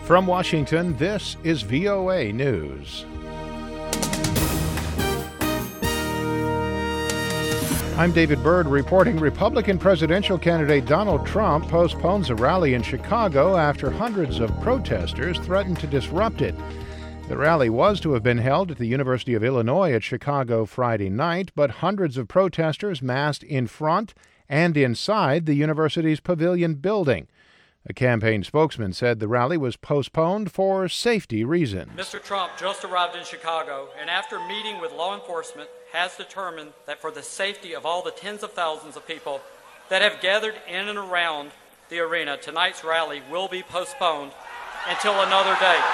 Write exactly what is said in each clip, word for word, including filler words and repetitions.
From Washington, this is V O A News. I'm David Byrd reporting Republican presidential candidate Donald Trump postpones a rally in Chicago after hundreds of protesters threatened to disrupt it. The rally was to have been held at the University of Illinois at Chicago Friday night, but hundreds of protesters massed in front and inside the university's pavilion building. A campaign spokesman said the rally was postponed for safety reasons. Mister Trump just arrived in Chicago and after meeting with law enforcement has determined that for the safety of all the tens of thousands of people that have gathered in and around the arena, tonight's rally will be postponed until another date.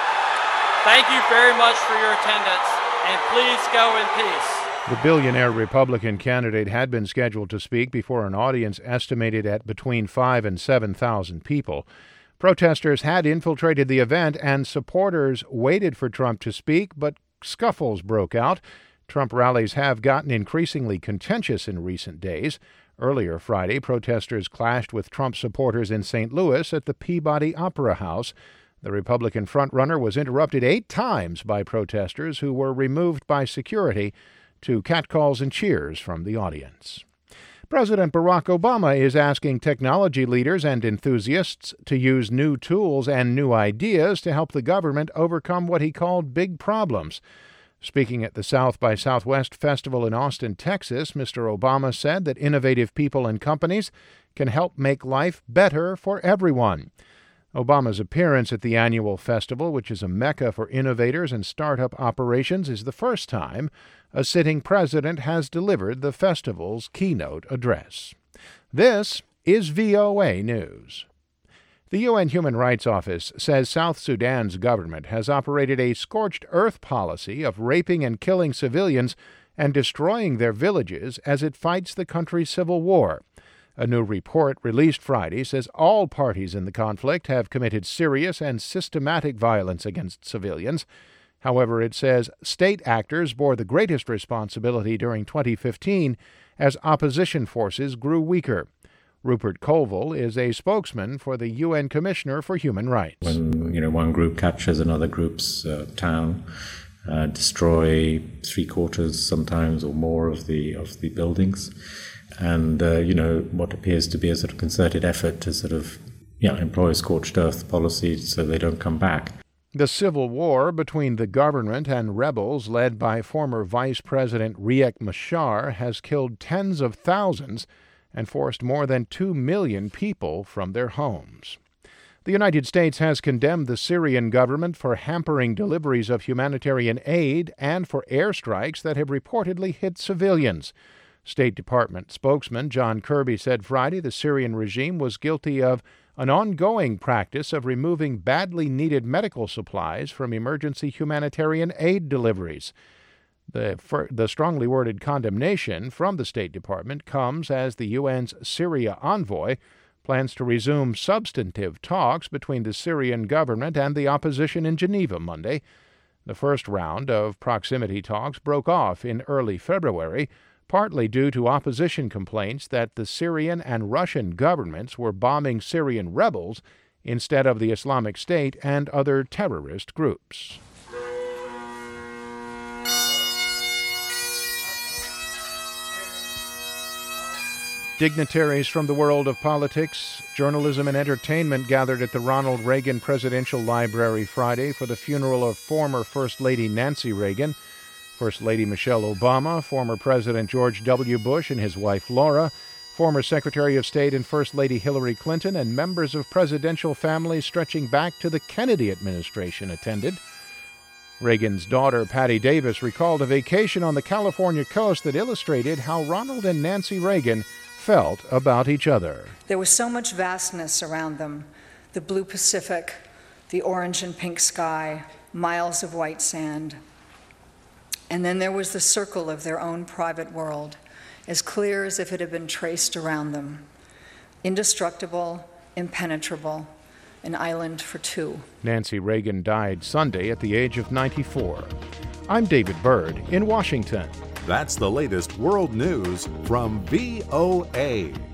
Thank you very much for your attendance, and please go in peace. The billionaire Republican candidate had been scheduled to speak before an audience estimated at between five and seven thousand people. Protesters had infiltrated the event, and supporters waited for Trump to speak, but scuffles broke out. Trump rallies have gotten increasingly contentious in recent days. Earlier Friday, protesters clashed with Trump supporters in Saint Louis at the Peabody Opera House. The Republican frontrunner was interrupted eight times by protesters who were removed by security to catcalls and cheers from the audience. President Barack Obama is asking technology leaders and enthusiasts to use new tools and new ideas to help the government overcome what he called big problems. Speaking at the South by Southwest Festival in Austin, Texas, Mister Obama said that innovative people and companies can help make life better for everyone. Obama's appearance at the annual festival, which is a mecca for innovators and startup operations, is the first time a sitting president has delivered the festival's keynote address. This is V O A News. The U N Human Rights Office says South Sudan's government has operated a scorched earth policy of raping and killing civilians and destroying their villages as it fights the country's civil war. A new report released Friday says all parties in the conflict have committed serious and systematic violence against civilians. However, it says state actors bore the greatest responsibility during twenty fifteen as opposition forces grew weaker. Rupert Colville is a spokesman for the U N Commissioner for Human Rights. When you know one group captures another group's uh, town, uh, destroy three quarters sometimes or more of the of the buildings, and uh, you know what appears to be a sort of concerted effort to sort of yeah employ a scorched earth policy so they don't come back. The civil war between the government and rebels led by former Vice President Riek Machar has killed tens of thousands and forced more than two million people from their homes. The United States has condemned the Syrian government for hampering deliveries of humanitarian aid and for airstrikes that have reportedly hit civilians. State Department spokesman John Kirby said Friday the Syrian regime was guilty of an ongoing practice of removing badly needed medical supplies from emergency humanitarian aid deliveries. The, for, the strongly worded condemnation from the State Department comes as the U N's Syria envoy plans to resume substantive talks between the Syrian government and the opposition in Geneva Monday. The first round of proximity talks broke off in early February, partly due to opposition complaints that the Syrian and Russian governments were bombing Syrian rebels instead of the Islamic State and other terrorist groups. Dignitaries from the world of politics, journalism, and entertainment gathered at the Ronald Reagan Presidential Library Friday for the funeral of former First Lady Nancy Reagan, First Lady Michelle Obama, former President George W. Bush and his wife Laura, former Secretary of State and First Lady Hillary Clinton, and members of presidential families stretching back to the Kennedy administration attended. Reagan's daughter, Patty Davis, recalled a vacation on the California coast that illustrated how Ronald and Nancy Reagan felt about each other. There was so much vastness around them, the blue Pacific, the orange and pink sky, miles of white sand. And then there was the circle of their own private world, as clear as if it had been traced around them. Indestructible, impenetrable, an island for two. Nancy Reagan died Sunday at the age of ninety-four. I'm David Byrd in Washington. That's the latest world news from V O A.